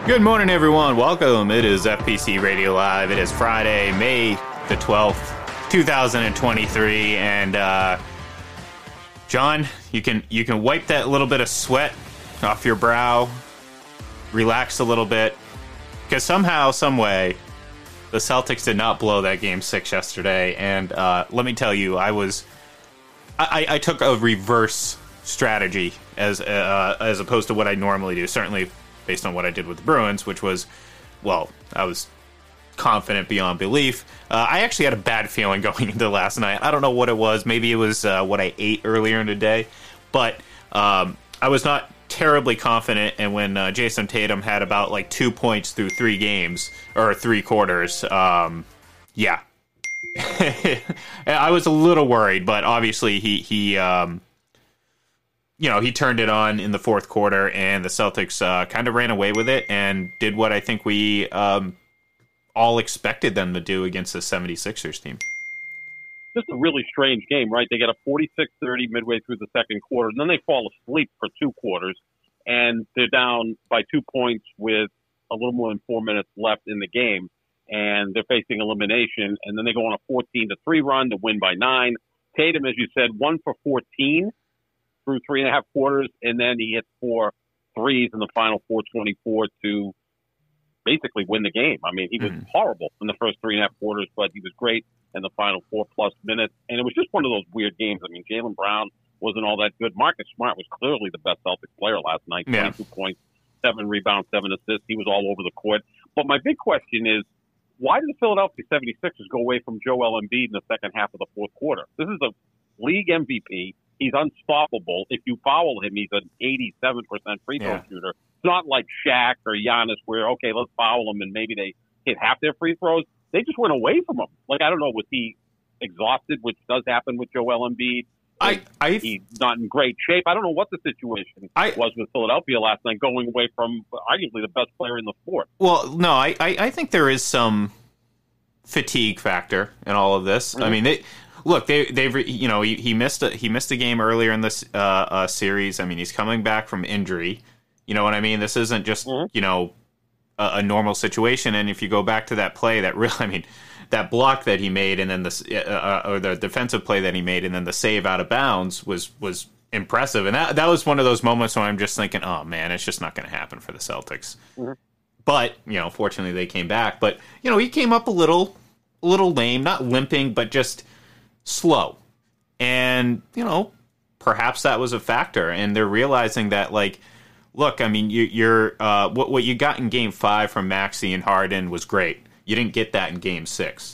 Good morning, everyone. Welcome. It is FPC Radio Live. It is Friday, May the 12th, 2023. And, John, you can wipe that little bit of sweat off your brow, relax a little bit, because somehow, some way, the Celtics did not blow that Game 6 yesterday. And let me tell you, I took a reverse strategy as opposed to what I normally do, certainly based on what I did with the Bruins, which was, well, I was confident beyond belief. I actually had a bad feeling going into last night. I don't know what it was. Maybe it was what I ate earlier in the day. But I was not terribly confident. And when Jason Tatum had about 2 points through 3 games, or 3 quarters, yeah. I was a little worried, but obviously he turned it on in the fourth quarter, and the Celtics kind of ran away with it and did what I think we all expected them to do against the 76ers team. Just a really strange game, right? They get a 46-30 midway through the second quarter, and then they fall asleep for 2 quarters, and they're down by 2 points with a little more than 4 minutes left in the game, and they're facing elimination, and then they go on a 14-3 run to win by 9. Tatum, as you said, 1 for 14 through 3.5 quarters, and then he hits 4 threes in the final 4:24 to basically win the game. I mean, he was horrible in the first 3.5 quarters, but he was great in the final 4+ minutes. And it was just one of those weird games. I mean, Jaylen Brown wasn't all that good. Marcus Smart was clearly the best Celtics player last night. 22 points, 7 rebounds, 7 assists. He was all over the court. But my big question is, why did the Philadelphia 76ers go away from Joel Embiid in the second half of the fourth quarter? This is a league MVP. He's unstoppable. If you foul him, he's an 87% free throw shooter. It's not like Shaq or Giannis where, okay, let's foul him and maybe they hit half their free throws. They just went away from him. I don't know, was he exhausted, which does happen with Joel Embiid? He's not in great shape. I don't know what the situation was with Philadelphia last night, going away from arguably the best player in the sport. Well, no, I think there is some fatigue factor in all of this. Mm-hmm. I mean, he missed a game earlier in this series. I mean, he's coming back from injury. You know what I mean? This isn't just a normal situation. And if you go back to that play, that block that he made, and then the defensive play that he made, and then the save out of bounds was impressive. And that was one of those moments where I'm just thinking, oh man, it's just not going to happen for the Celtics. Mm-hmm. But fortunately they came back. But he came up a little lame, not limping, but just slow. And perhaps that was a factor, and they're realizing that look, I mean, you're what you got in Game 5 from Maxey and Harden was great. You didn't get that in Game 6,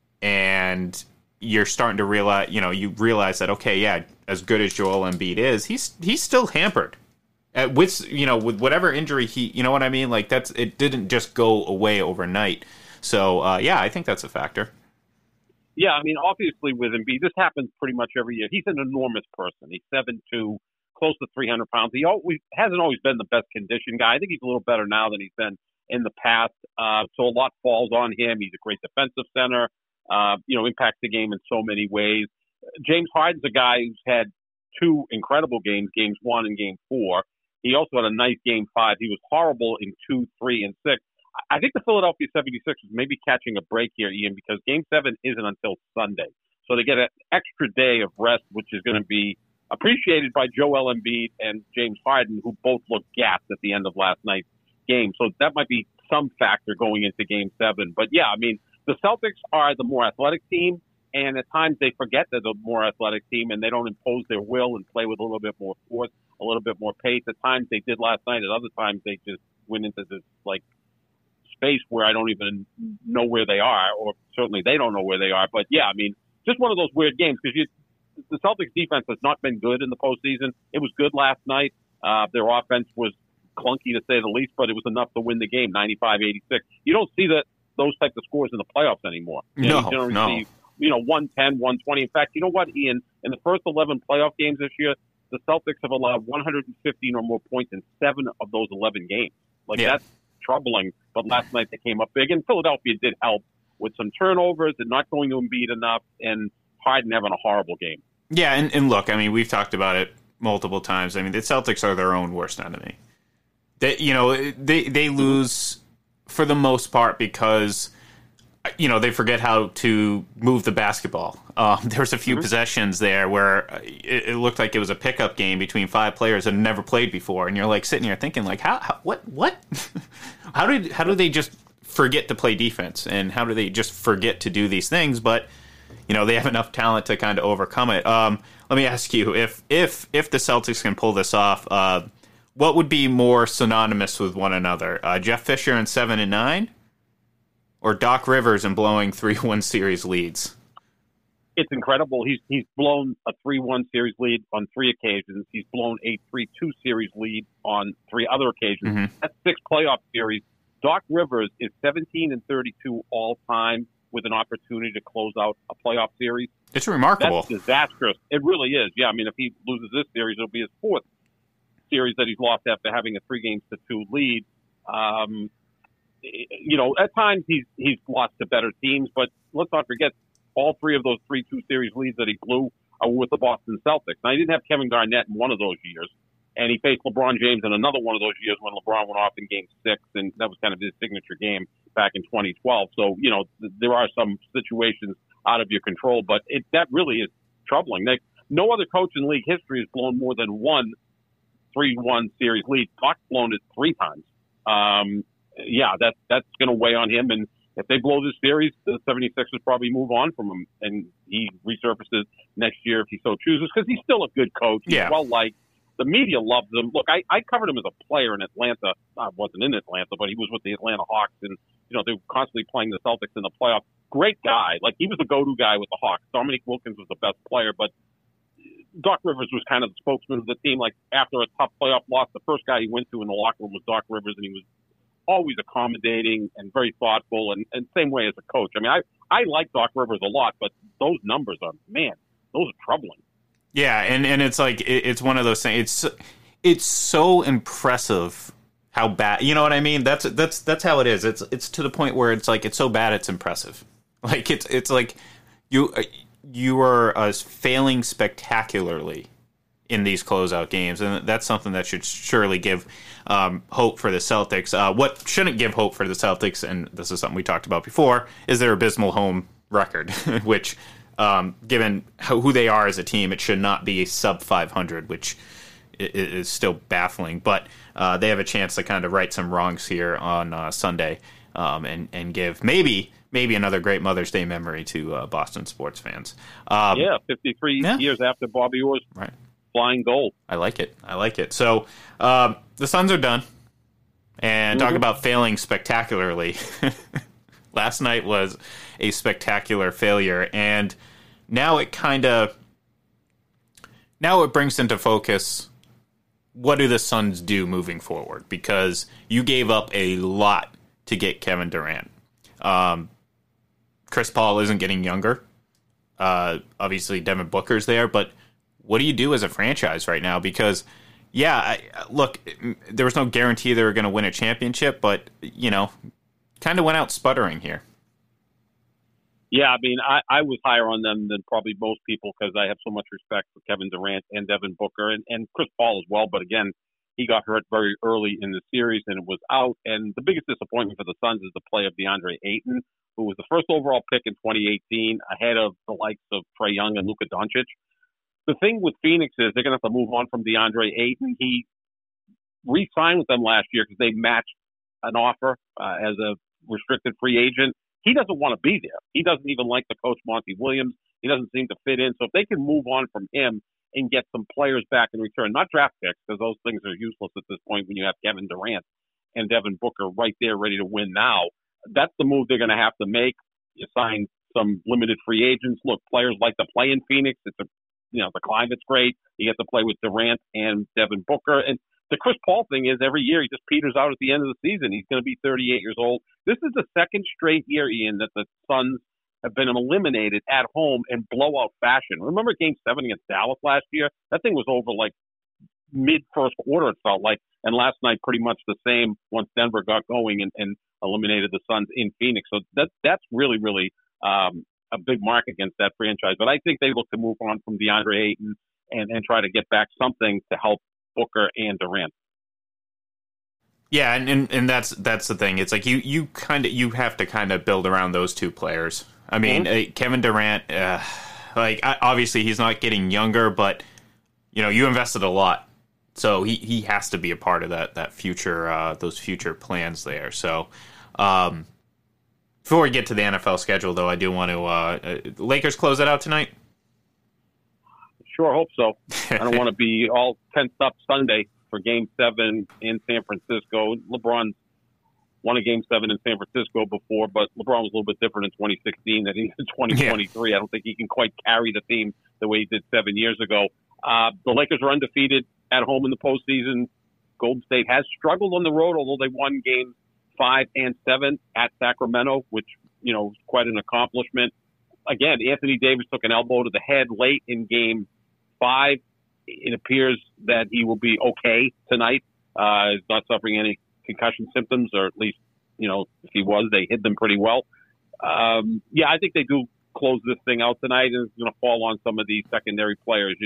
and you're starting to realize you realize that, okay, yeah, as good as Joel Embiid is, he's still hampered with whatever injury he, you know what I mean, it didn't just go away overnight. So I think that's a factor. Yeah, I mean, obviously with Embiid, this happens pretty much every year. He's an enormous person. He's 7'2", close to 300 pounds. He hasn't always been the best conditioned guy. I think he's a little better now than he's been in the past. So a lot falls on him. He's a great defensive center, impacts the game in so many ways. James Harden's a guy who's had 2 incredible games, Games 1 and Game 4. He also had a nice Game 5. He was horrible in 2, 3, and 6. I think the Philadelphia 76ers may be catching a break here, Ian, because Game 7 isn't until Sunday. So they get an extra day of rest, which is going to be appreciated by Joel Embiid and James Harden, who both looked gassed at the end of last night's game. So that might be some factor going into Game 7. But, yeah, I mean, the Celtics are the more athletic team, and at times they forget they're the more athletic team, and they don't impose their will and play with a little bit more force, a little bit more pace. At times they did last night. At other times they just went into this, space where I don't even know where they are, or certainly they don't know where they are. But, yeah, I mean, just one of those weird games because the Celtics defense has not been good in the postseason. It was good last night. Their offense was clunky to say the least, but it was enough to win the game, 95-86. You don't see those types of scores in the playoffs anymore. You don't see 110, 120. In fact, you know what, Ian? In the first 11 playoff games this year, the Celtics have allowed 115 or more points in 7 of those 11 games. That's troubling. But last night they came up big, and Philadelphia did help with some turnovers and not going to Embiid enough, and Harden having a horrible game. Yeah, and look, I mean, we've talked about it multiple times. I mean, the Celtics are their own worst enemy. They lose for the most part because they forget how to move the basketball. There was a few possessions there where it looked like it was a pickup game between 5 players that had never played before, and you're like sitting here thinking like, what? how do they just forget to play defense, and how do they just forget to do these things? But they have enough talent to kind of overcome it. Let me ask you, if the Celtics can pull this off, what would be more synonymous with one another? Jeff Fisher and 7-9, or Doc Rivers and blowing 3-1 series leads? It's incredible. He's blown a 3-1 series lead on 3 occasions. He's blown a 3-2 series lead on 3 other occasions. Mm-hmm. That's 6 playoff series. Doc Rivers is 17-32 all time with an opportunity to close out a playoff series. It's remarkable. That's disastrous. It really is. Yeah, I mean, if he loses this series, it'll be his 4th series that he's lost after having a 3-2 lead. At times he's lost to better teams, but let's not forget all 3 of those 3-2 series leads that he blew are with the Boston Celtics. Now, he didn't have Kevin Garnett in one of those years, and he faced LeBron James in another one of those years when LeBron went off in Game 6, and that was kind of his signature game back in 2012. So, there are some situations out of your control, but that really is troubling. No other coach in league history has blown more than one 3-1 series lead. Doc's blown it 3 times. That's going to weigh on him, and if they blow this series, the 76ers probably move on from him, and he resurfaces next year if he so chooses, because he's still a good coach. He's well-liked. The media loves him. Look, I covered him as a player in Atlanta. I wasn't in Atlanta, but he was with the Atlanta Hawks, and they were constantly playing the Celtics in the playoffs. Great guy. Like, he was the go-to guy with the Hawks. Dominique Wilkins was the best player, but Doc Rivers was kind of the spokesman of the team. Like, after a tough playoff loss, the first guy he went to in the locker room was Doc Rivers, and he was always accommodating and very thoughtful, and same way as a coach. I mean, I like Doc Rivers a lot, but those numbers are troubling. Yeah, and it's like it's one of those things. It's so impressive how bad. You know what I mean? That's how it is. It's to the point where it's like it's so bad it's impressive. Like it's like you are failing spectacularly in these closeout games, and that's something that should surely give hope for the Celtics. What shouldn't give hope for the Celtics, and this is something we talked about before, is their abysmal home record, which, given who they are as a team, it should not be a sub 500, which is still baffling. But they have a chance to kind of right some wrongs here on Sunday, and give maybe another great Mother's Day memory to Boston sports fans. 53 years after Bobby Orr's flying goal. I like it. So the Suns are done. And talk about failing spectacularly. Last night was a spectacular failure. And now it brings into focus, what do the Suns do moving forward? Because you gave up a lot to get Kevin Durant. Chris Paul isn't getting younger. Obviously, Devin Booker's there, but what do you do as a franchise right now? Because, look, there was no guarantee they were going to win a championship, but, kind of went out sputtering here. Yeah, I mean, I was higher on them than probably most people because I have so much respect for Kevin Durant and Devin Booker and Chris Paul as well. But again, he got hurt very early in the series and it was out. And the biggest disappointment for the Suns is the play of DeAndre Ayton, who was the first overall pick in 2018, ahead of the likes of Trae Young and Luka Doncic. The thing with Phoenix is they're going to have to move on from DeAndre Ayton. He re-signed with them last year because they matched an offer as a restricted free agent. He doesn't want to be there. He doesn't even like the coach, Monty Williams. He doesn't seem to fit in. So if they can move on from him and get some players back in return, not draft picks, because those things are useless at this point when you have Kevin Durant and Devin Booker right there ready to win now, that's the move they're going to have to make. You sign some limited free agents. Look, players like to play in Phoenix. It's the climate's great. You get to play with Durant and Devin Booker. And the Chris Paul thing is every year he just peters out at the end of the season. He's going to be 38 years old. This is the second straight year, Ian, that the Suns have been eliminated at home in blowout fashion. Remember Game 7 against Dallas last year? That thing was over like mid-first quarter, it felt like. And last night pretty much the same once Denver got going and eliminated the Suns in Phoenix. So that's really, really a big mark against that franchise. But I think they look to move on from DeAndre Ayton and try to get back something to help Booker and Durant. Yeah, and that's the thing. It's like you have to kind of build around those two players. I mean, Kevin Durant, obviously he's not getting younger, but you invested a lot, so he has to be a part of that future those future plans there. So, before we get to the NFL schedule, though, I do want to Lakers close it out tonight. Sure, hope so. I don't want to be all tensed up Sunday for Game 7 in San Francisco. LeBron's won a Game 7 in San Francisco before, but LeBron was a little bit different in 2016 than he is in 2023. Yeah. I don't think he can quite carry the team the way he did 7 years ago. The Lakers are undefeated at home in the postseason. Golden State has struggled on the road, although they won Games 5 and 7 at Sacramento, which, is quite an accomplishment. Again, Anthony Davis took an elbow to the head late in Game 5. It appears that he will be okay tonight. He's not suffering any concussion symptoms, or at least, if he was, they hid them pretty well. I think they do close this thing out tonight, and it's going to fall on some of these secondary players.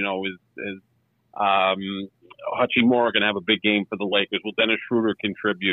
Hachimura going to have a big game for the Lakers. Will Dennis Schroeder contribute?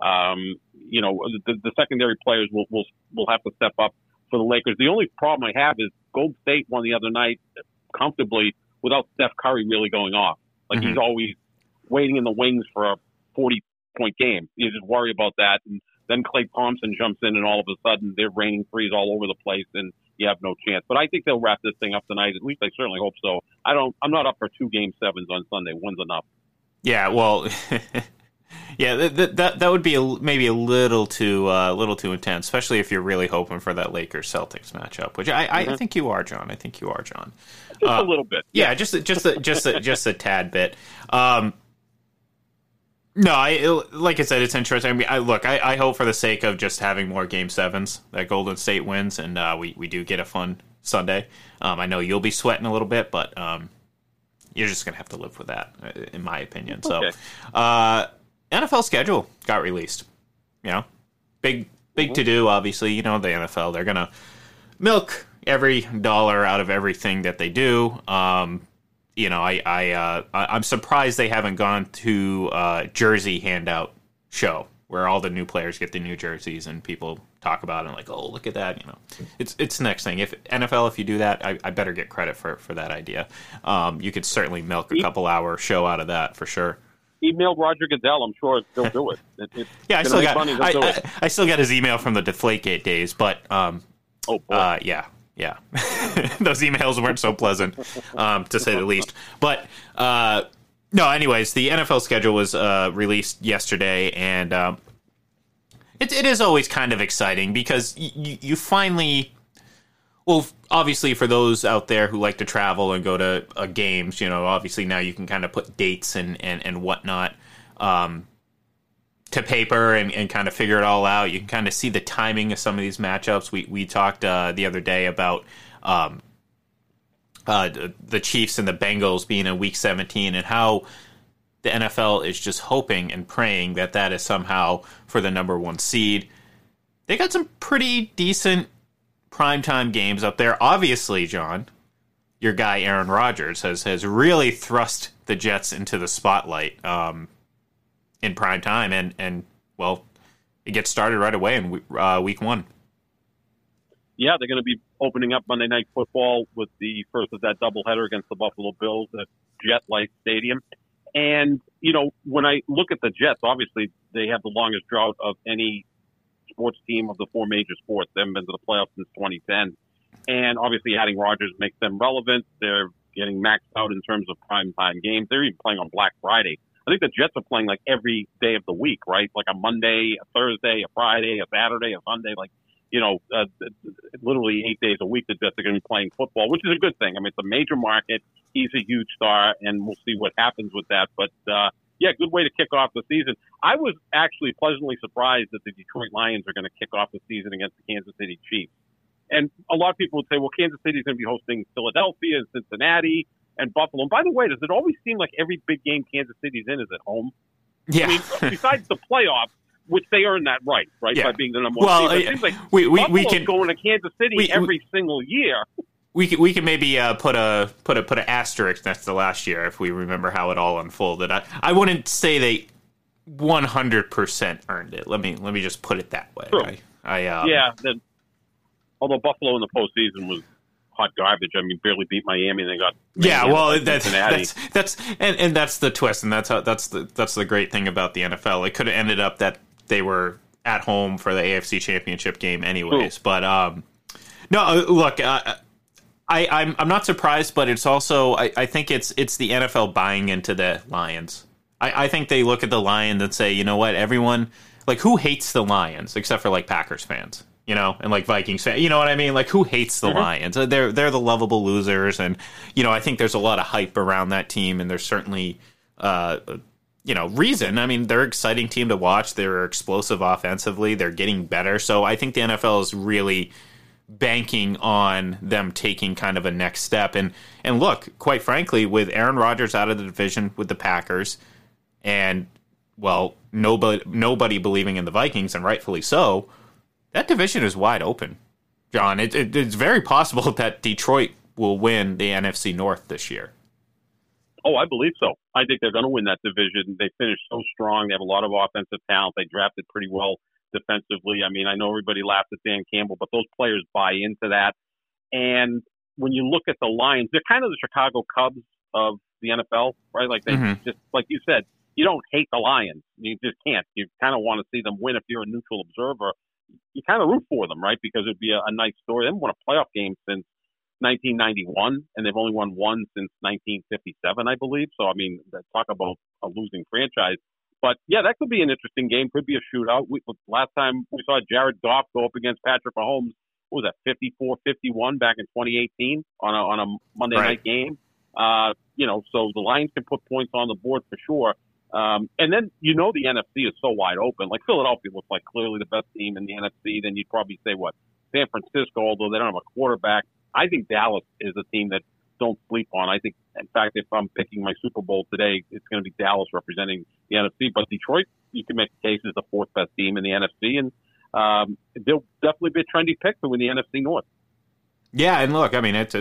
The secondary players will have to step up for the Lakers. The only problem I have is Golden State won the other night comfortably without Steph Curry really going off. He's always waiting in the wings for a 40-point game. You just worry about that. And then Klay Thompson jumps in, and all of a sudden they're raining threes all over the place, and you have no chance. But I think they'll wrap this thing up tonight. At least I certainly hope so. I'm not up for 2 Game 7s on Sunday. One's enough. Yeah, well, yeah, that would be maybe a little too intense, especially if you're really hoping for that Lakers Celtics matchup, which I think you are, John. I think you are, John. Just a little bit. Yeah, just a tad bit. No, like I said, it's interesting. I mean, I hope for the sake of just having more Game 7s that Golden State wins, and we do get a fun Sunday. I know you'll be sweating a little bit, but you're just gonna have to live with that, in my opinion. Okay. So, NFL schedule got released. Big to do. Obviously, the NFL, they're gonna milk every dollar out of everything that they do. I'm surprised they haven't gone to jersey handout show where all the new players get the new jerseys and people talk about it and oh, look at that. It's the next thing. If you do that, I better get credit for that idea. You could certainly milk a couple hour show out of that for sure. Email Roger Goodell. I'm sure they'll do it. Yeah, I still got his email from the Deflategate days, but yeah. Those emails weren't so pleasant, to say the least. But no, anyways, the NFL schedule was released yesterday, and it is always kind of exciting because you finally. Well, obviously, for those out there who like to travel and go to games, obviously now you can kind of put dates and whatnot to paper and kind of figure it all out. You can kind of see the timing of some of these matchups. We talked the other day about the Chiefs and the Bengals being in Week 17 and how the NFL is just hoping and praying that is somehow for the number 1 seed. They got some pretty decent primetime games up there. Obviously, John, your guy Aaron Rodgers has really thrust the Jets into the spotlight in primetime, and well, it gets started right away in Week 1. Yeah, they're going to be opening up Monday Night Football with the first of that doubleheader against the Buffalo Bills at Jet Life Stadium. And, when I look at the Jets, obviously they have the longest drought of any sports team of the 4 major sports. They haven't been to the playoffs since 2010. And obviously adding Rodgers makes them relevant. They're getting maxed out in terms of primetime games. They're even playing on Black Friday. I think the Jets are playing every day of the week, right? Like a Monday, a Thursday, a Friday, a Saturday, a Sunday. Literally 8 days a week the Jets are going to be playing football, which is a good thing. I mean, it's a major market. He's a huge star, and we'll see what happens with that. But, good way to kick off the season. I was actually pleasantly surprised that the Detroit Lions are going to kick off the season against the Kansas City Chiefs. And a lot of people would say, well, Kansas City is going to be hosting Philadelphia and Cincinnati and Buffalo. And by the way, does it always seem like every big game Kansas City's in is at home? Yeah. I mean, besides the playoffs, which they earn that right, yeah. By being the number 1 team. It seems like we can going to Kansas City every single year. We can maybe put an asterisk next to last year if we remember how it all unfolded. I wouldn't say they 100% earned it. Let me just put it that way. True. Although Buffalo in the postseason was hot garbage. I mean, barely beat Miami, and they got that's the twist, and that's the great thing about the NFL. It could have ended up that they were at home for the AFC Championship game, anyways. True. But no, look, I'm not surprised, but it's also I think it's the NFL buying into the Lions. I think they look at the Lions and say, you know what, everyone, like, who hates the Lions except for like Packers fans. You know, and like Vikings fans, you know what I mean? Like, who hates the Lions? They're the lovable losers, and you know, I think there's a lot of hype around that team, and there's certainly, reason. I mean, they're an exciting team to watch. They're explosive offensively. They're getting better. So I think the NFL is really banking on them taking kind of a next step. And look, quite frankly, with Aaron Rodgers out of the division with the Packers, and well, nobody believing in the Vikings, and rightfully so. That division is wide open, John. It's very possible that Detroit will win the NFC North this year. Oh, I believe so. I think they're going to win that division. They finished so strong. They have a lot of offensive talent. They drafted pretty well defensively. I mean, I know everybody laughed at Dan Campbell, but those players buy into that. And when you look at the Lions, they're kind of the Chicago Cubs of the NFL, right? Like they just, like you said, you don't hate the Lions. You just can't. You kind of want to see them win if you're a neutral observer. You kind of root for them, right? Because it'd be a nice story. They haven't won a playoff game since 1991, and they've only won one since 1957, I believe. So, I mean, talk about a losing franchise. But, yeah, that could be an interesting game. Could be a shootout. Last time we saw Jared Goff go up against Patrick Mahomes, what was that, 54-51 back in 2018 on a Monday night game. So the Lions can put points on the board for sure. And then, the NFC is so wide open. Like Philadelphia looks like clearly the best team in the NFC. Then you'd probably say, San Francisco, although they don't have a quarterback. I think Dallas is a team that don't sleep on. I think, in fact, if I'm picking my Super Bowl today, it's going to be Dallas representing the NFC. But Detroit, you can make the case, is the fourth best team in the NFC. And they'll definitely be a trendy pick to win the NFC North. Yeah, and look, I mean, I'd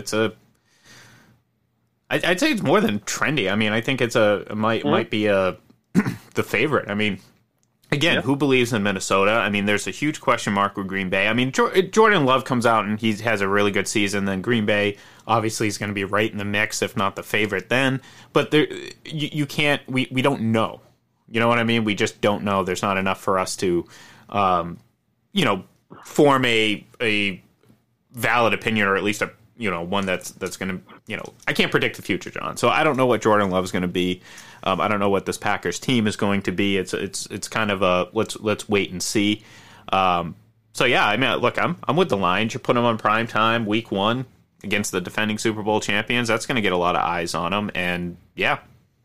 say it's more than trendy. I mean, I think might be the favorite. I mean, again, who believes in Minnesota? I mean, there's a huge question mark with Green Bay. I mean, Jordan Love comes out and he has a really good season. Then Green Bay obviously is going to be right in the mix, if not the favorite then. But you can't. We don't know. You know what I mean? We just don't know. There's not enough for us to, form a valid opinion, or at least a one that's going to, I can't predict the future, John. So I don't know what Jordan Love is going to be. I don't know what this Packers team is going to be. It's kind of a let's wait and see. So yeah, I mean, look, I'm with the Lions. You put them on prime time, week 1 against the defending Super Bowl champions. That's going to get a lot of eyes on them, and yeah,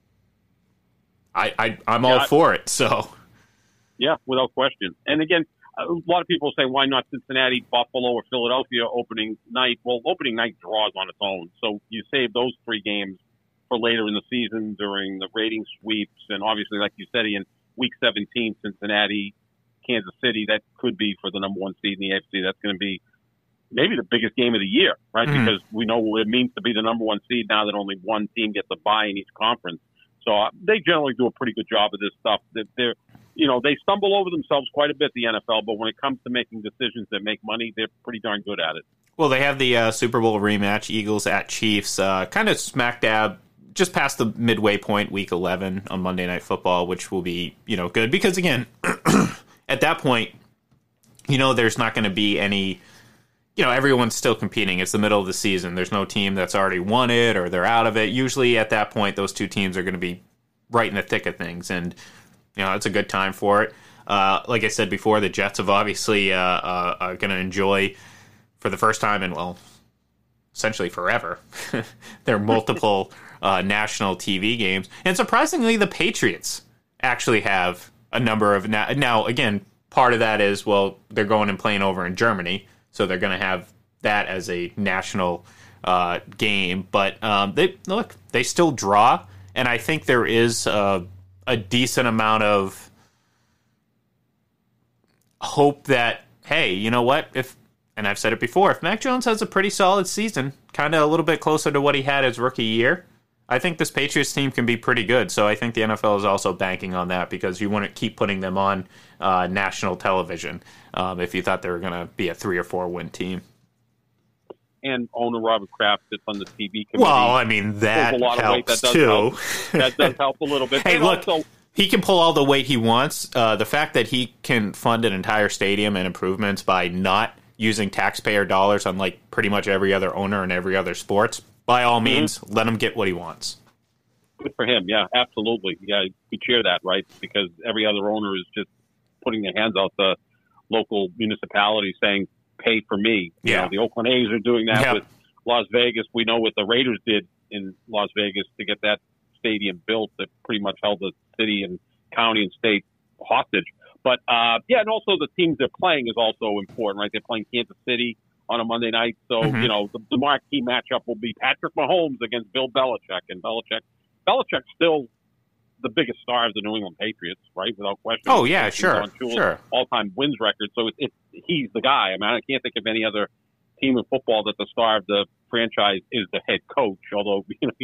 I'm all for it. So yeah, without question. And again, a lot of people say, why not Cincinnati, Buffalo, or Philadelphia opening night? Well, opening night draws on its own. So you save those 3 games for later in the season during the rating sweeps. And obviously, like you said, in Week 17, Cincinnati, Kansas City, that could be for the number 1 seed in the AFC. That's going to be maybe the biggest game of the year, right? Mm-hmm. Because we know what it means to be the number 1 seed now that only one team gets a bye in each conference. So they generally do a pretty good job of this stuff. They stumble over themselves quite a bit, the NFL, but when it comes to making decisions that make money, they're pretty darn good at it. Well, they have the Super Bowl rematch, Eagles at Chiefs, kind of smack dab, just past the midway point, Week 11 on Monday Night Football, which will be, good. Because, again, at that point, there's not going to be any, everyone's still competing. It's the middle of the season. There's no team that's already won it or they're out of it. Usually at that point, those two teams are going to be right in the thick of things. And it's a good time for it. Like I said before, the Jets have obviously are going to enjoy, for the first time in, essentially forever, their multiple national TV games. And surprisingly, the Patriots actually have a number of... Now, again, part of that is, they're going and playing over in Germany, so they're going to have that as a national game. But they still draw, and I think there is... a decent amount of hope that, hey, you know what? And I've said it before, if Mac Jones has a pretty solid season, kind of a little bit closer to what he had his rookie year, I think this Patriots team can be pretty good. So I think the NFL is also banking on that because you wouldn't keep putting them on national television if you thought they were going to be a 3 or 4 win team. And owner Robert Kraft sits on the TV committee. Well, I mean, that helps too. That does help a little bit. Hey, and look, also, he can pull all the weight he wants. The fact that he can fund an entire stadium and improvements by not using taxpayer dollars, unlike pretty much every other owner in every other sports, by all means, let him get what he wants. Good for him. Yeah, absolutely. Yeah, we cheer that, right? Because every other owner is just putting their hands out the local municipality saying, pay for me. Yeah. You know, the Oakland A's are doing that with Las Vegas. We know what the Raiders did in Las Vegas to get that stadium built that pretty much held the city and county and state hostage. But, and also the teams they're playing is also important, right? They're playing Kansas City on a Monday night. So, you know, the marquee matchup will be Patrick Mahomes against Bill Belichick. And Belichick's still the biggest star of the New England Patriots, right? Without question. Oh, yeah, sure. All-time wins record. So he's the guy. I mean, I can't think of any other team in football that the star of the franchise is the head coach, although, you know,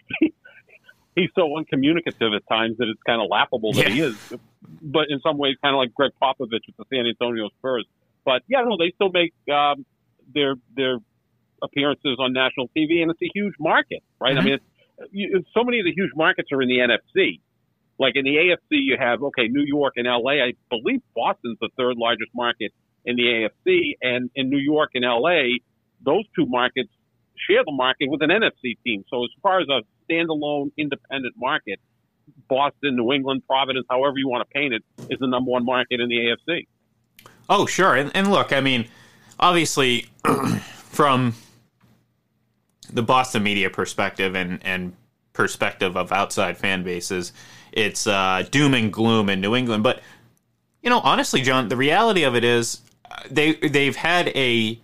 he's so uncommunicative at times that it's kind of laughable that he is. But in some ways, kind of like Greg Popovich with the San Antonio Spurs. But, yeah, no, they still make their appearances on national TV, and it's a huge market, right? I mean, so many of the huge markets are in the NFC. Like in the AFC, you have, New York and LA. I believe Boston's the third largest market in the AFC. And in New York and LA, those two markets share the market with an NFC team. So as far as a standalone independent market, Boston, New England, Providence, however you want to paint it, is the number one market in the AFC. Oh, sure. And look, I mean, obviously, from the Boston media perspective and perspective of outside fan bases, it's doom and gloom in New England. But, you know, honestly, John, the reality of it is they've had a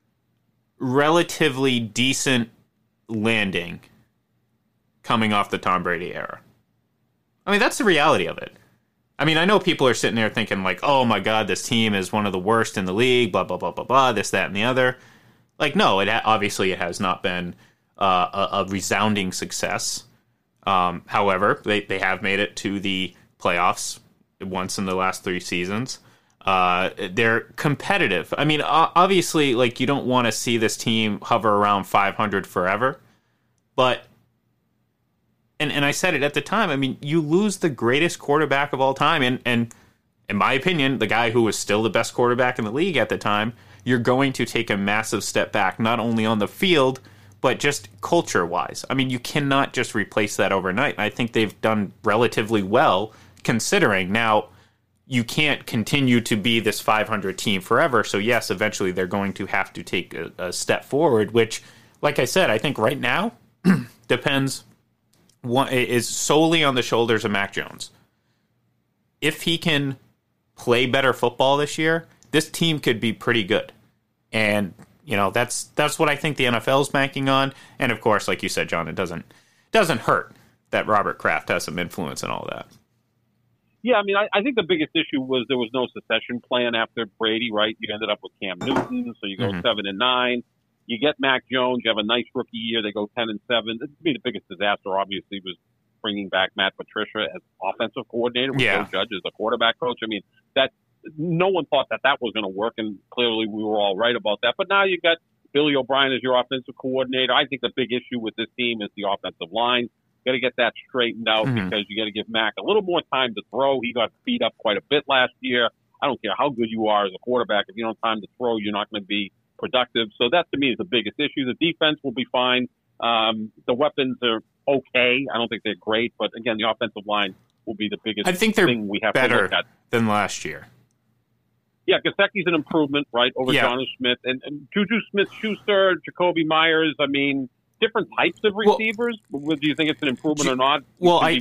relatively decent landing coming off the Tom Brady era. I mean, that's the reality of it. I mean, I know people are sitting there thinking like, oh my God, this team is one of the worst in the league, blah, blah, blah, blah, blah, this, that, and the other. Like, no, obviously it has not been a resounding success. However, they have made it to the playoffs once in the last 3 seasons. They're competitive. I mean, obviously, like, you don't want to see this team hover around 500 forever. But, and I said it at the time, I mean, you lose the greatest quarterback of all time. And in my opinion, the guy who was still the best quarterback in the league at the time, you're going to take a massive step back, not only on the field, but just culture-wise. I mean, you cannot just replace that overnight. I think they've done relatively well, considering. Now, you can't continue to be this 500 team forever, so yes, eventually they're going to have to take a step forward, which, like I said, I think right now is solely on the shoulders of Mac Jones. If he can play better football this year, this team could be pretty good. And, you know, that's what I think the NFL is banking on. And, of course, like you said, John, it doesn't hurt that Robert Kraft has some influence and all that. Yeah, I mean, I think the biggest issue was there was no succession plan after Brady, right? You ended up with Cam Newton, so you go 7-9. You get Mac Jones, you have a nice rookie year, they go 10-7. To me, the biggest disaster, obviously, was bringing back Matt Patricia as offensive coordinator with Joe Judge as the quarterback coach. I mean, no one thought that was going to work, and clearly we were all right about that. But now you got Billy O'Brien as your offensive coordinator. I think the big issue with this team is the offensive line. You got to get that straightened out because you got to give Mac a little more time to throw. He got beat up quite a bit last year. I don't care how good you are as a quarterback. If you don't have time to throw, you're not going to be productive. So that, to me, is the biggest issue. The defense will be fine. The weapons are okay. I don't think they're great. But, again, the offensive line will be the biggest thing we have to look at. Than last year. Yeah, Gesicki's an improvement, right, over Jonnu Smith. And Juju Smith-Schuster, Jacoby Myers, I mean, different types of receivers. Do you think it's an improvement or not? Well, I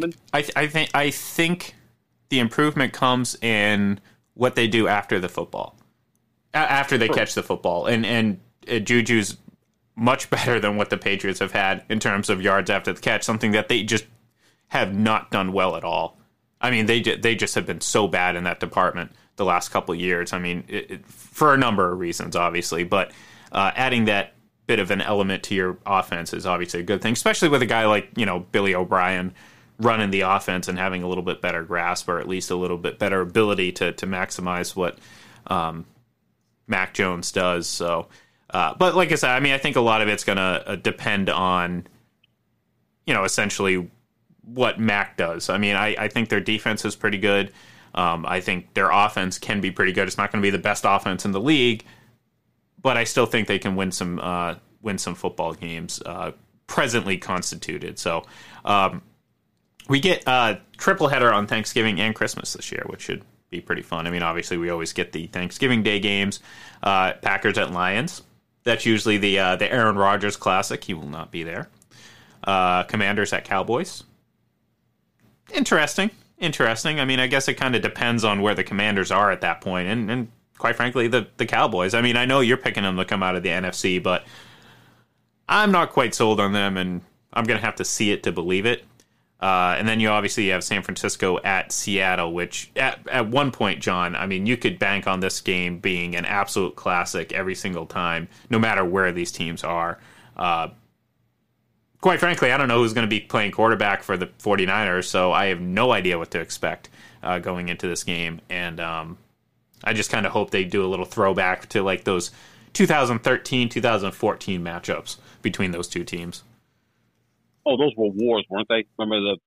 think the improvement comes in what they do after the football. After they catch the football. And Juju's much better than what the Patriots have had in terms of yards after the catch, something that they just have not done well at all. I mean, they just have been so bad in that department the last couple of years. I mean, for a number of reasons, obviously. But adding that bit of an element to your offense is obviously a good thing, especially with a guy like, Billy O'Brien running the offense and having a little bit better grasp, or at least a little bit better ability to maximize what Mac Jones does. So, but like I said, I mean, I think a lot of it's going to depend on, essentially what Mac does. I mean, I think their defense is pretty good. I think their offense can be pretty good. It's not going to be the best offense in the league, but I still think they can win some football games presently constituted. So we get a triple header on Thanksgiving and Christmas this year, which should be pretty fun. I mean, obviously we always get the Thanksgiving Day games. Packers at Lions. That's usually the Aaron Rodgers classic. He will not be there. Commanders at Cowboys. Interesting. I mean, I guess it kind of depends on where the Commanders are at that point, and quite frankly, the Cowboys. I mean, I know you're picking them to come out of the NFC, but I'm not quite sold on them, and I'm going to have to see it to believe it. And then you obviously have San Francisco at Seattle, which at one point, John, I mean, you could bank on this game being an absolute classic every single time, no matter where these teams are. Quite frankly, I don't know who's going to be playing quarterback for the 49ers, so I have no idea what to expect going into this game. And I just kind of hope they do a little throwback to like those 2013, 2014 matchups between those two teams. Oh, those were wars, weren't they? Remember the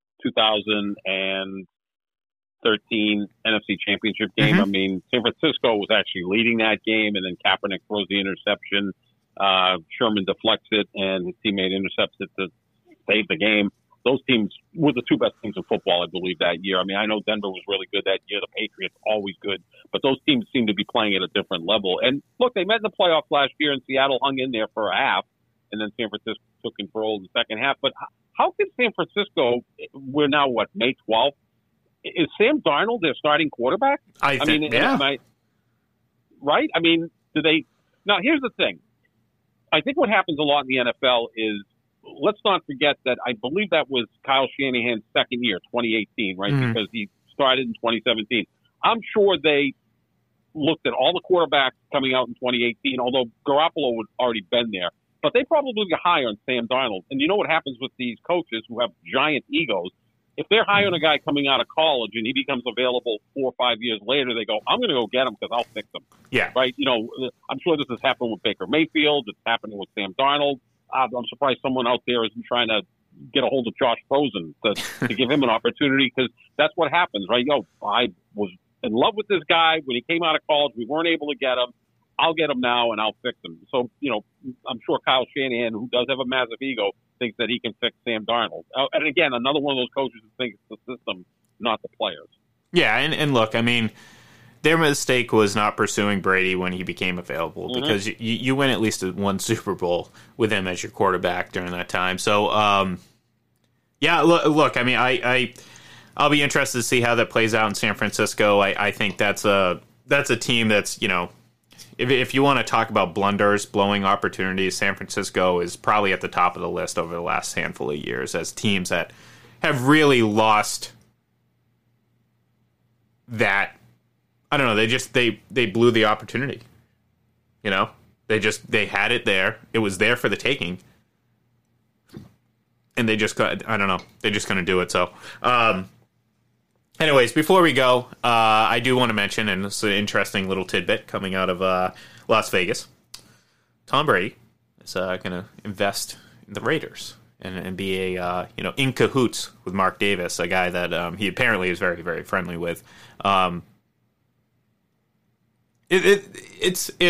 2013 NFC Championship game? Mm-hmm. I mean, San Francisco was actually leading that game, and then Kaepernick throws the interception. Sherman deflects it, and his teammate intercepts it to save the game. Those teams were the two best teams in football, I believe, that year. I mean, I know Denver was really good that year. The Patriots, always good. But those teams seem to be playing at a different level. And, look, they met in the playoffs last year, and Seattle hung in there for a half, and then San Francisco took control in the second half. But how can San Francisco, we're now, May 12th? Is Sam Darnold their starting quarterback? I think, yeah. Right? I mean, do they – now, here's the thing. I think what happens a lot in the NFL is, let's not forget that I believe that was Kyle Shanahan's second year, 2018, right? Mm-hmm. Because he started in 2017. I'm sure they looked at all the quarterbacks coming out in 2018, although Garoppolo had already been there. But they probably got high on Sam Darnold. And you know what happens with these coaches who have giant egos? If they're high on a guy coming out of college and he becomes available 4 or 5 years later, they go, I'm going to go get him because I'll fix him. Yeah. Right? I'm sure this has happened with Baker Mayfield. It's happening with Sam Darnold. I'm surprised someone out there isn't trying to get a hold of Josh Rosen to give him an opportunity, because that's what happens, right? I was in love with this guy when he came out of college. We weren't able to get him. I'll get him now, and I'll fix him. So, I'm sure Kyle Shanahan, who does have a massive ego, thinks that he can fix Sam Darnold. And again, another one of those coaches who thinks it's the system, not the players. Yeah, and look, I mean, their mistake was not pursuing Brady when he became available, mm-hmm. because you win at least one Super Bowl with him as your quarterback during that time. So, yeah, look, I mean, I'll be interested to see how that plays out in San Francisco. I think that's a team that's, if you want to talk about blunders, blowing opportunities, San Francisco is probably at the top of the list over the last handful of years as teams that have really lost that. I don't know. They blew the opportunity. They had it there. It was there for the taking, and they just got. I don't know. They just couldn't do it. So, anyways, before we go, I do want to mention, and it's an interesting little tidbit coming out of Las Vegas. Tom Brady is going to invest in the Raiders and be a in cahoots with Mark Davis, a guy that he apparently is very, very friendly with. It's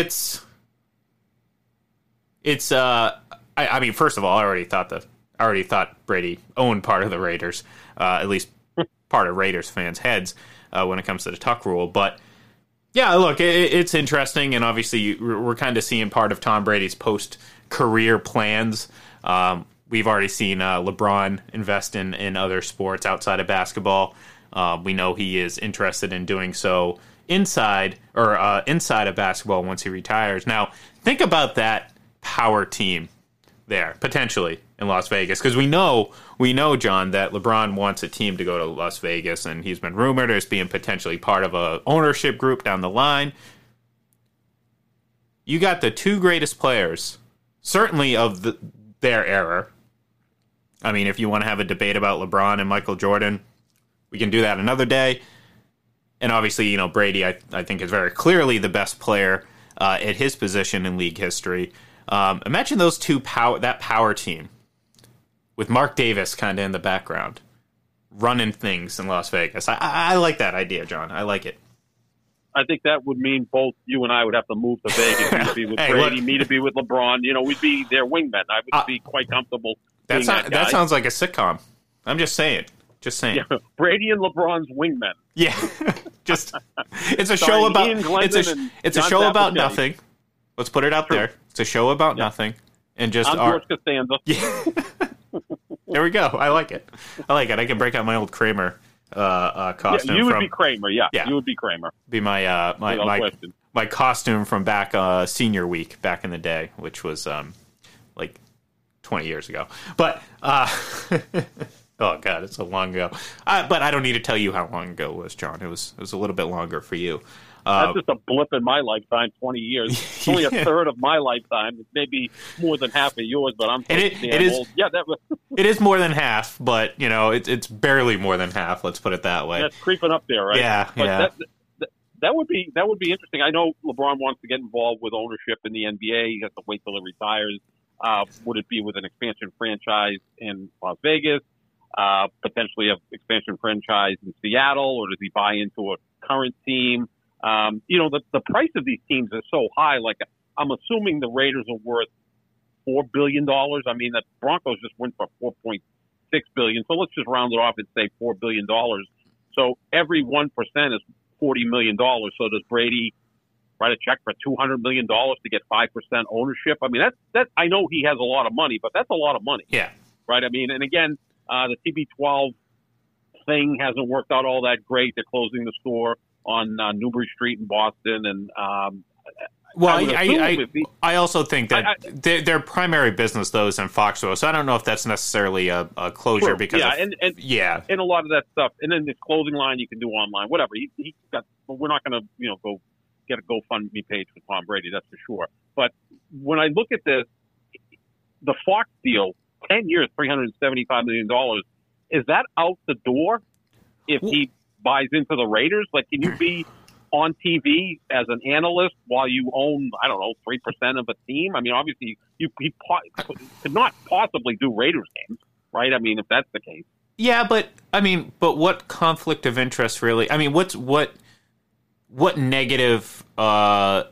I mean, first of all, I already thought Brady owned part of the Raiders, at least part of Raiders fans' heads when it comes to the Tuck rule. But yeah, look, it's interesting, and obviously we're kind of seeing part of Tom Brady's post-career plans. We've already seen LeBron invest in other sports outside of basketball. We know he is interested in doing so inside of basketball once he retires. Now, think about that power team there, potentially, in Las Vegas, because we know, John, that LeBron wants a team to go to Las Vegas, and he's been rumored as being potentially part of a ownership group down the line. You got the two greatest players certainly of their era. I mean, if you want to have a debate about LeBron and Michael Jordan, we can do that another day. And obviously, you know, Brady, I think, is very clearly the best player at his position in league history. Imagine those that power team with Mark Davis kind of in the background, running things in Las Vegas. I like that idea, John. I like it. I think that would mean both you and I would have to move to Vegas. You to be with Brady, me to be with LeBron. You know, we'd be their wingmen. I would be quite comfortable. That sounds like a sitcom. I'm just saying. Just saying. Yeah, Brady and LeBron's wingmen. Yeah, just it's a show about it's a show about nothing. Let's put it out there. It's a show about nothing, and just I'm George Costanza. Yeah. There we go. I like it. I can break out my old Kramer costume. You would be Kramer. Yeah, you would be Kramer. Be my my costume from back senior week back in the day, which was like 20 years ago. But oh God, it's so long ago. But I don't need to tell you how long ago it was, John. It was a little bit longer for you. That's just a blip in my lifetime. 20 years. It's only a third of my lifetime. It's maybe more than half of yours, but I'm old. Yeah, that was. It is more than half, but you know, it's barely more than half. Let's put it that way. That's creeping up there, right? Yeah, but that would be interesting. I know LeBron wants to get involved with ownership in the NBA. He has to wait till he retires. Would it be with an expansion franchise in Las Vegas? Potentially an expansion franchise in Seattle, or does he buy into a current team? You know, the price of these teams is so high. Like, I'm assuming the Raiders are worth $4 billion. I mean, the Broncos just went for $4.6 billion. So let's just round it off and say $4 billion. So every 1% is $40 million. So does Brady write a check for $200 million to get 5% ownership? I mean, that's I know he has a lot of money, but that's a lot of money. Yeah. Right. I mean, and again, the TB12 thing hasn't worked out all that great. They're closing the store on Newbury Street in Boston, and I also think that their primary business, though, is in Foxborough. So I don't know if that's necessarily a closure. True. Because and a lot of that stuff, and then this clothing line you can do online, whatever. He got. We're not going to go get a GoFundMe page for Tom Brady, that's for sure. But when I look at this, the Fox deal, 10 years, $375 million, is that out the door if he buys into the Raiders? Like, can you be on TV as an analyst while you own, 3% of a team? I mean, obviously, he could not possibly do Raiders games, right? I mean, if that's the case. Yeah, but what conflict of interest really? I mean, what negative? I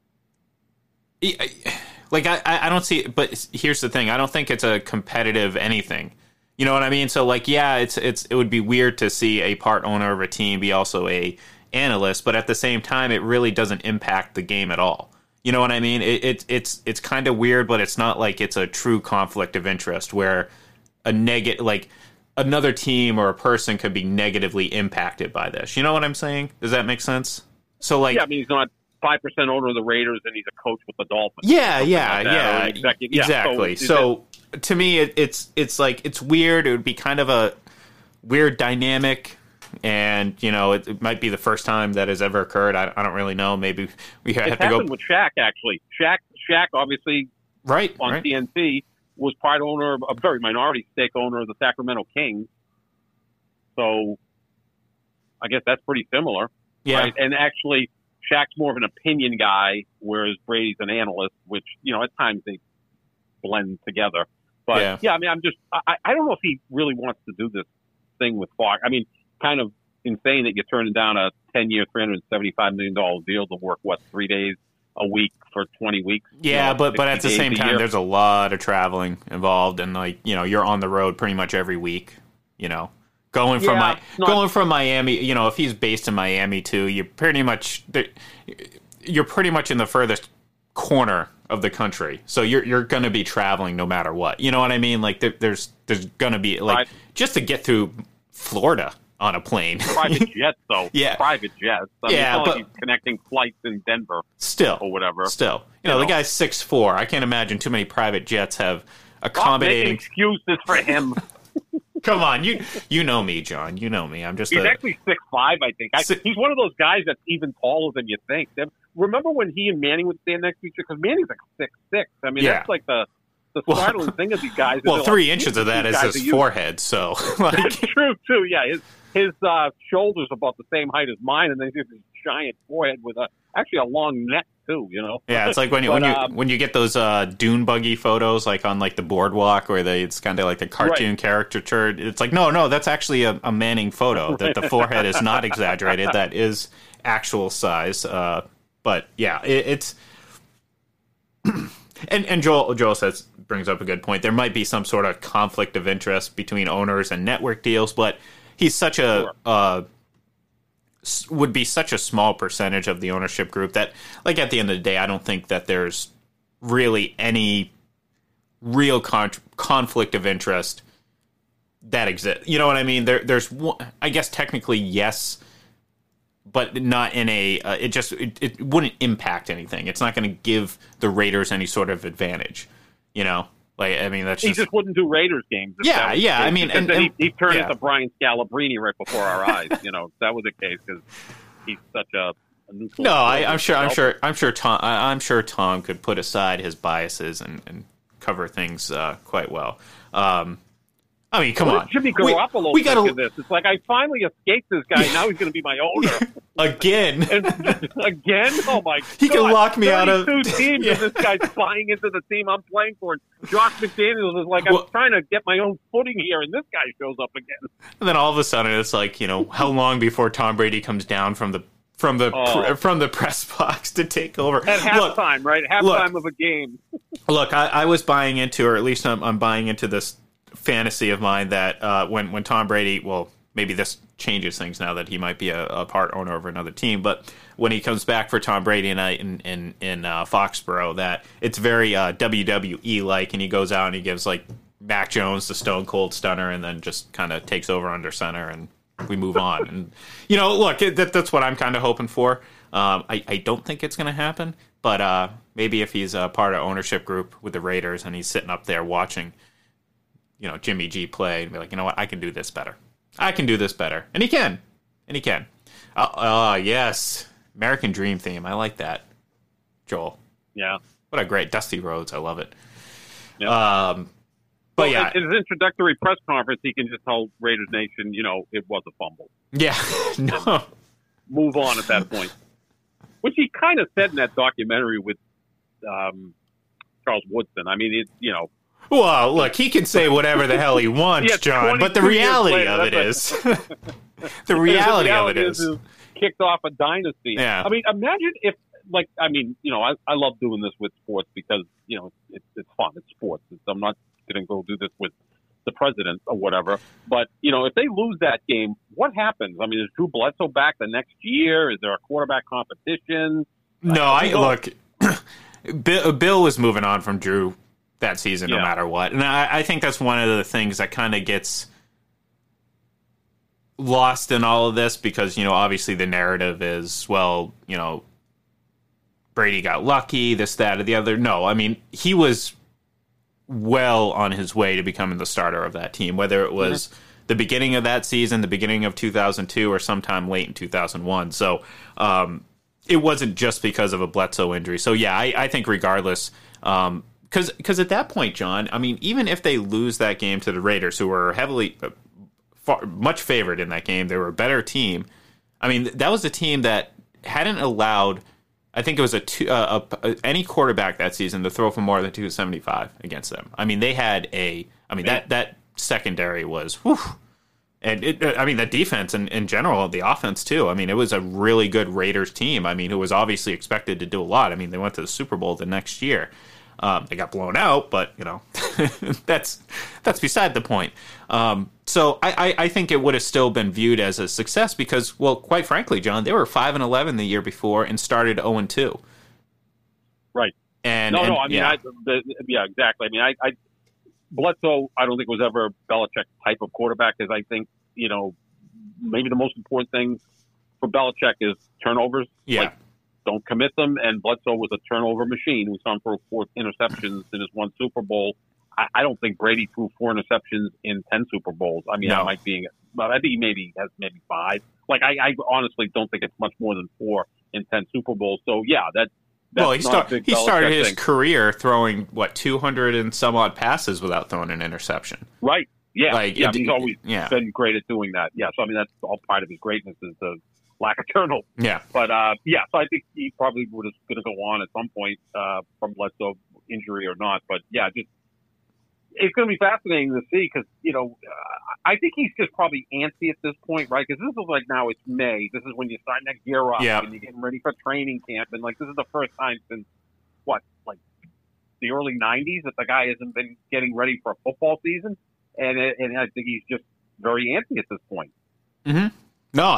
don't see. But here's the thing: I don't think it's a competitive anything. You know what I mean? So, like, yeah, it would be weird to see a part owner of a team be also a analyst, but at the same time, it really doesn't impact the game at all. You know what I mean? It's kind of weird, but it's not like it's a true conflict of interest where another team or a person could be negatively impacted by this. You know what I'm saying? Does that make sense? So, like, yeah, I mean, he's not 5% owner of the Raiders, and he's a coach with the Dolphins. Yeah, exactly. So to me, it's like, it's weird. It would be kind of a weird dynamic, and it might be the first time that has ever occurred. I don't really know. Maybe we have to go. It happened with Shaq, actually. Shaq obviously, on TNT, was part owner, a very minority stake owner of the Sacramento Kings. So I guess that's pretty similar. Yeah. Right? And actually, Shaq's more of an opinion guy, whereas Brady's an analyst, which, at times they blend together. But, I mean, I don't know if he really wants to do this thing with Fox. I mean, kind of insane that you're turning down a 10-year, $375 million deal to work, 3 days a week for 20 weeks? Yeah, but at the same time, there's a lot of traveling involved, and, you're on the road pretty much every week, Going from Miami, if he's based in Miami too, you're pretty much in the furthest corner of the country. So you're going to be traveling no matter what. You know what I mean? Like there's going to be just to get through Florida on a plane. Private jets, though. Yeah, private jets. I mean, it's not like he's connecting flights in Denver. Still, or whatever. Still, the guy's 6'4". I can't imagine too many private jets have accommodating excuses for him. Come on, you know me, John. You know me. I'm just He's actually 6'5", I think. He's one of those guys that's even taller than you think. Remember when he and Manning would stand next to each other? Because Manning's like 6'6". I mean, that's like the startling thing of these guys. Well, 3 inches of that is his forehead, so. That's true, too, yeah. His shoulders about the same height as mine, and then he has this giant forehead with actually a long neck, too, you know? Yeah, it's like when you get those dune buggy photos, like on like the boardwalk, where it's kind of like the cartoon caricature. It's like, no, that's actually a Manning photo, that the forehead is not exaggerated. That is actual size. But, yeah, it's... And Joel brings up a good point. There might be some sort of conflict of interest between owners and network deals, but he's such would be such a small percentage of the ownership group that, like, at the end of the day, I don't think that there's really any real conflict of interest that exists. You know what I mean? There's one, I guess technically yes, but not in a. It wouldn't impact anything. It's not going to give the Raiders any sort of advantage. You know, like, I mean, that's he just wouldn't do Raiders games. Yeah. I mean, and he turned into Brian Scalabrine right before our eyes. You know, that was the case because he's such a neutral. No, I'm sure Tom could put aside his biases and cover things quite well. I mean, come on. Jimmy Garoppolo we gotta this. It's like, I finally escaped this guy. Now he's going to be my owner. Again? Again? Oh, my God. He can lock me out of... 32 teams, and this guy's buying into the team I'm playing for. And Josh McDaniels is like, I'm trying to get my own footing here, and this guy shows up again. And then all of a sudden, it's like, you know, how long before Tom Brady comes down from the press box to take over at halftime, right? Halftime of a game. Look, I was buying into, or at least I'm buying into this fantasy of mine that when Tom Brady, well, maybe this changes things now that he might be a part owner of another team, but when he comes back for Tom Brady night in Foxborough, that it's very WWE like, and he goes out and he gives like Mac Jones the Stone Cold Stunner, and then just kind of takes over under center, and we move on. And you know, look, that's what I'm kind of hoping for. I don't think it's going to happen, but maybe if he's a part of ownership group with the Raiders and he's sitting up there watching, you know, Jimmy G play, and be like, you know what, I can do this better. And he can. Yes. American Dream theme. I like that, Joel. Yeah. What a great Dusty Rhodes. I love it. Yeah. But yeah. In his introductory press conference, he can just tell Raiders Nation, you know, it was a fumble. Yeah. No. Move on at that point. Which he kind of said in that documentary with Charles Woodson. I mean, it, you know. Well, look, he can say whatever the hell he wants, John, but the reality of it is... the reality of it is kicked off a dynasty. Yeah. I mean, imagine if, like, I mean, you know, I love doing this with sports because, you know, it's fun. It's sports. I'm not going to go do this with the president or whatever. But, you know, if they lose that game, what happens? I mean, is Drew Bledsoe back the next year? Is there a quarterback competition? No, look, Bill was moving on from Drew that season no matter what. And I think that's one of the things that kind of gets lost in all of this because, you know, obviously the narrative is, well, you know, Brady got lucky, this, that, or the other. No, I mean, he was well on his way to becoming the starter of that team, whether it was the beginning of that season, the beginning of 2002, or sometime late in 2001. So it wasn't just because of a Bledsoe injury. So, yeah, I think regardless, because at that point, John, I mean, even if they lose that game to the Raiders, who were heavily, much favored in that game, they were a better team. I mean, that was a team that hadn't allowed, I think it was any quarterback that season to throw for more than 275 against them. I mean, they had that secondary was, whew. And that defense in general, the offense too. I mean, it was a really good Raiders team. I mean, who was obviously expected to do a lot. I mean, they went to the Super Bowl the next year. They got blown out, but, you know, that's beside the point. So I think it would have still been viewed as a success because, well, quite frankly, John, they were 5-11 the year before and started 0-2. Right. And I mean, exactly. I mean, Bledsoe, I don't think was ever a Belichick type of quarterback, because I think, you know, maybe the most important thing for Belichick is turnovers. Yeah. Like, don't commit them, and Bledsoe was a turnover machine. We saw him for 4 interceptions in his one Super Bowl. I don't think Brady threw 4 interceptions in 10 Super Bowls. I mean, No. that might be, but I think he maybe has 5. Like, I honestly don't think it's much more than 4 in 10 Super Bowls. So, yeah, that's well, he not a big he started Belichick his thing. career throwing, 200 and some odd passes without throwing an interception. Right. Yeah. Like, yeah. I mean, he's always yeah. been great at doing that. Yeah. So, I mean, that's all part of his greatness is the lack of turnovers. Yeah. But, yeah, so I think he probably was going to go on at some point from Bledsoe injury or not. But, yeah, just it's going to be fascinating to see because, I think he's just probably antsy at this point, right? Because this is like now it's May. This is when you start next year up Yeah. and you're getting ready for training camp. And, like, this is the first time since, the early 90s that the guy hasn't been getting ready for a football season. And I think he's just very antsy at this point. Mm-hmm. No,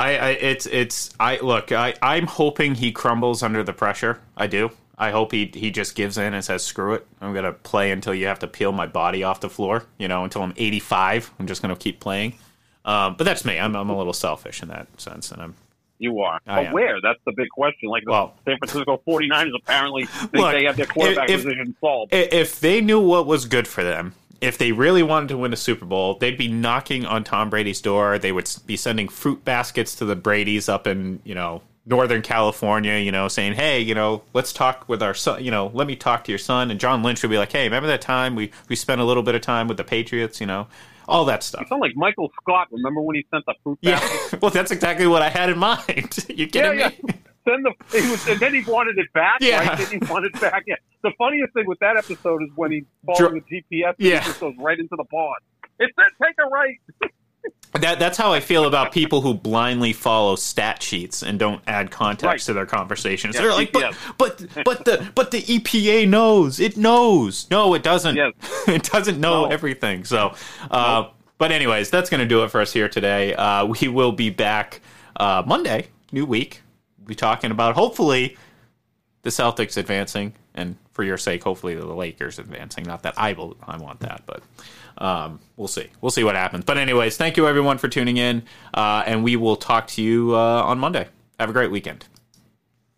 I'm hoping he crumbles under the pressure. I do. I hope he just gives in and says, screw it. I'm going to play until you have to peel my body off the floor, until I'm 85. I'm just going to keep playing. But that's me. I'm a little selfish in that sense. And You are. I But am. where? That's the big question. Like, the San Francisco 49ers apparently think Look, they have their quarterback if- position solved. if they knew what was good for them, if they really wanted to win a Super Bowl, they'd be knocking on Tom Brady's door. They would be sending fruit baskets to the Bradys up in, Northern California, saying, hey, let's talk with our son, let me talk to your son. And John Lynch would be like, hey, remember that time we spent a little bit of time with the Patriots, all that stuff. You sound like Michael Scott. Remember when he sent the fruit Yeah, basket? well, that's exactly what I had in mind. You kidding me? And then he wanted it back, Yeah. right? Then he wanted it back. Yeah. The funniest thing with that episode is when he's following the GPS and Yeah. he just goes right into the pond. It said take a right. That's how I feel about people who blindly follow stat sheets and don't add context to their conversations. Yeah, They're like, yes. but the EPA knows. It knows. No, it doesn't. Yes. It doesn't know No. everything. So, but anyways, that's going to do it for us here today. We will be back Monday, new week. We'll be talking about hopefully the Celtics advancing, and for your sake, hopefully the Lakers advancing. Not that I want that, but. We'll see. We'll see what happens. But anyways, thank you everyone for tuning in, and we will talk to you on Monday. Have a great weekend.